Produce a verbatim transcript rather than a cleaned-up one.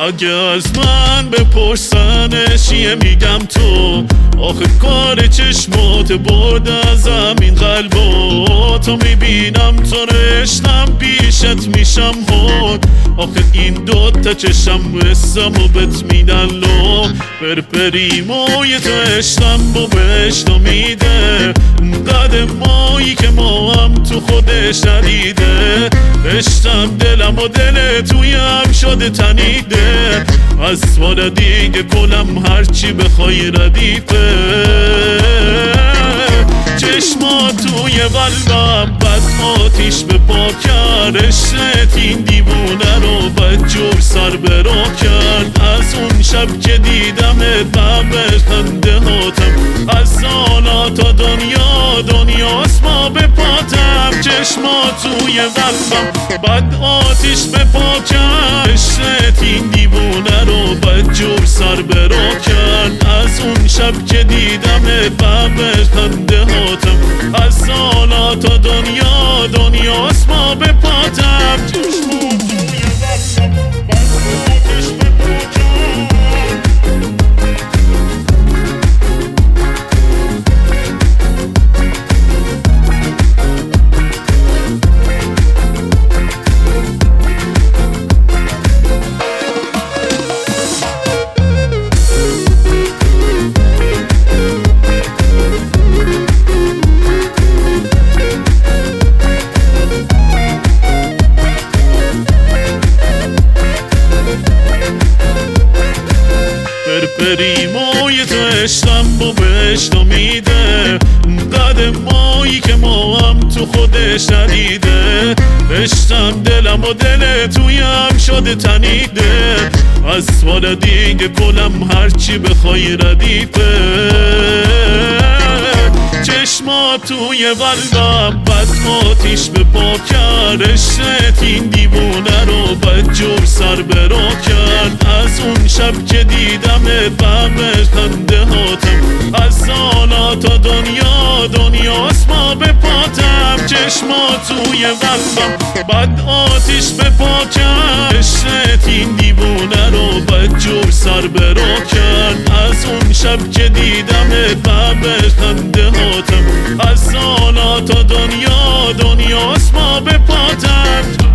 اگه از من بپرسنش یه میگم تو آخه کار چشمات برد ازم این قلبا تا میبینم تو رشتم پیشت میشم هاد آخه این دوتا چشم رسم و بهت میدن لو پرپریموی تو عشقم با بهشتو میده قدمایی که ما هم تو خودش ندیده عشقم دلم و دل تویم شده تنیده از سوال دیگه کلم هرچی بخوای ردیفه چشما توی قلبم بد آتیش به پا کرد عشقت این دیوونه رو بد جور سر برا کرد از اون شب که دیدمت ببر خنده هاتم از سالا تا دنیا دنیاست ما به پاتم چشما توی قلبم بد آتیش به پا کرد عشقت این دیوونه رو بد جور سر برا کرد از اون شب که دیدمت ببر خنده هاتم از سالا تا دنیا دنیاست ما به پاتم چشما توی قلبم بد آتیش به پا کرد پریموی تو عشقم با بهشتو میده قدمایی که ما هم تو خودش ندیده عشقم دلم و دل تویم شده تنیده از سوال دیگه کلم هرچی بخوای ردیفه چشما توی قلبم بد آتیش به پا کرد عشقت این دیوونه رو بد جور سر برا کرد از اون شب که دیدمت ببر خنده هاتم از سالا تا دنیا دنیاست ما به پاتم چشما توی قلبم بد آتیش به پا کرد عشقت این دیوونه رو بد جور سر برا کرد از اون شب که دیدمت ببر خنده هاتم از سالا تا دنیا دنیاست ما به پاتم